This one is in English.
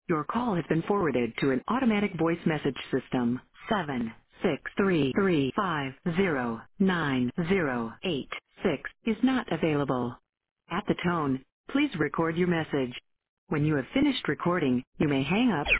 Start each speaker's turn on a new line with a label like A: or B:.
A: Your call has been forwarded to an automatic voice message system. 763350908 is not available. At the tone, please record your message. When you have finished recording, you may hang up